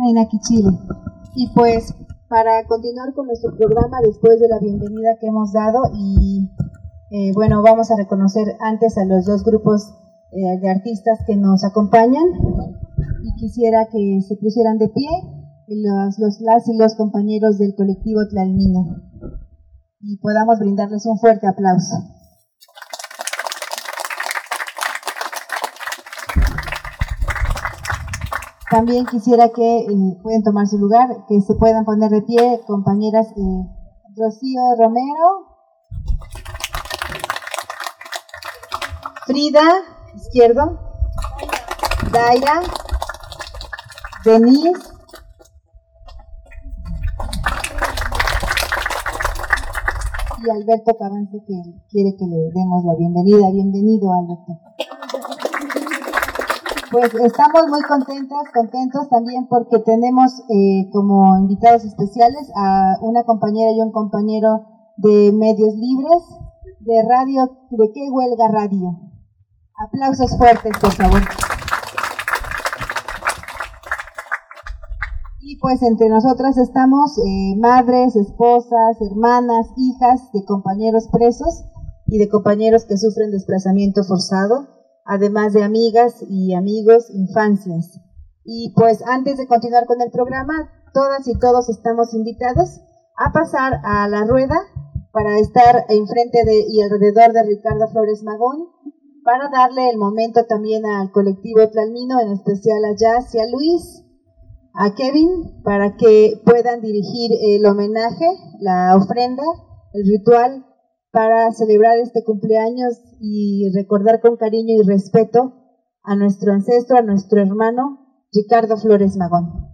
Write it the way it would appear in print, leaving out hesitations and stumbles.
Ainaki Chile. Y pues para continuar con nuestro programa después de la bienvenida que hemos dado y bueno, vamos a reconocer antes a los dos grupos de artistas que nos acompañan y quisiera que se pusieran de pie las y los compañeros del colectivo Tlalmino y podamos brindarles un fuerte aplauso. También quisiera que pueden tomar su lugar, que se puedan poner de pie compañeras Rocío Romero, Frida, izquierdo, Daira, Denise, y Alberto Cabanzo, que quiere que le demos la bienvenida. Bienvenido, Alberto. Pues estamos muy contentos también porque tenemos como invitados especiales a una compañera y un compañero de Medios Libres, de radio, ¿de qué huelga radio? Aplausos fuertes, por favor. Y pues entre nosotras estamos madres, esposas, hermanas, hijas de compañeros presos y de compañeros que sufren desplazamiento forzado, además de amigas y amigos, infancias. Y pues antes de continuar con el programa, todas y todos estamos invitados a pasar a la rueda para estar enfrente de y alrededor de Ricardo Flores Magón, para darle el momento también al colectivo Tlalmino, en especial a Jazz y a Luis, a Kevin, para que puedan dirigir el homenaje, la ofrenda, el ritual, para celebrar este cumpleaños y recordar con cariño y respeto a nuestro ancestro, a nuestro hermano Ricardo Flores Magón.